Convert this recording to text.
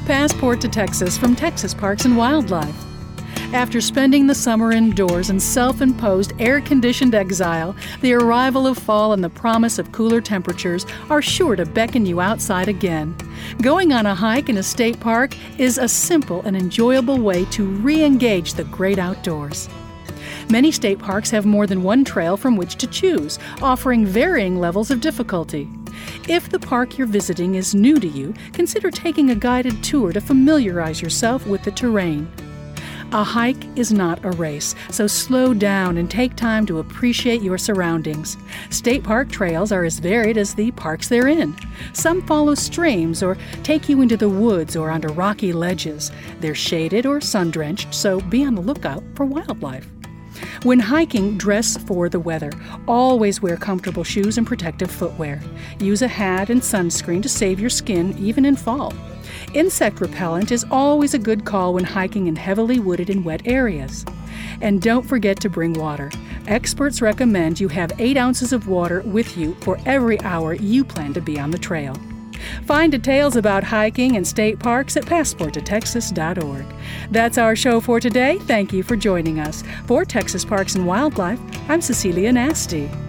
Passport to Texas from Texas Parks and Wildlife. After spending the summer indoors in self-imposed air-conditioned exile, the arrival of fall and the promise of cooler temperatures are sure to beckon you outside again. Going on a hike in a state park is a simple and enjoyable way to re-engage the great outdoors. Many state parks have more than one trail from which to choose, offering varying levels of difficulty. If the park you're visiting is new to you, consider taking a guided tour to familiarize yourself with the terrain. A hike is not a race, so slow down and take time to appreciate your surroundings. State park trails are as varied as the parks they're in. Some follow streams or take you into the woods or onto rocky ledges. They're shaded or sun-drenched, so be on the lookout for wildlife. When hiking, dress for the weather. Always wear comfortable shoes and protective footwear. Use a hat and sunscreen to save your skin, even in fall. Insect repellent is always a good call when hiking in heavily wooded and wet areas. And don't forget to bring water. Experts recommend you have 8 ounces of water with you for every hour you plan to be on the trail. Find details about hiking and state parks at passporttotexas.org. That's our show for today. Thank you for joining us. For Texas Parks and Wildlife, I'm Cecilia Nasty.